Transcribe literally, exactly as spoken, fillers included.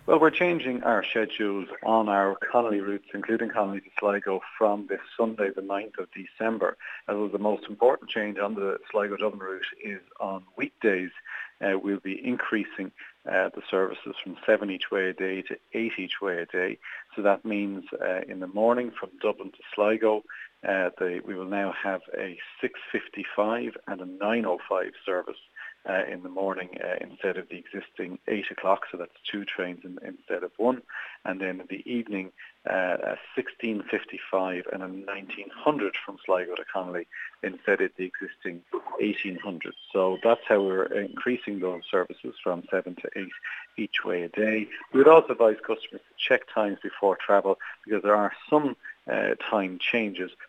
Well, we're changing our schedules on our Connolly routes, including Connolly to Sligo, from this Sunday, the ninth of December. As well, the most important change on the Sligo-Dublin route is on weekdays. Uh, we'll be increasing uh, the services from seven each way a day to eight each way a day. So that means uh, in the morning from Dublin to Sligo, uh, the, we will now have a six fifty-five and a nine oh five service. Uh, in the morning uh, instead of the existing eight o'clock, so that's two trains in, instead of one. And then in the evening, uh, a sixteen fifty-five and a nineteen hundred from Sligo to Connolly instead of the existing eighteen hundred. So that's how we're increasing those services from seven to eight each way a day. We would also advise customers to check times before travel because there are some uh, time changes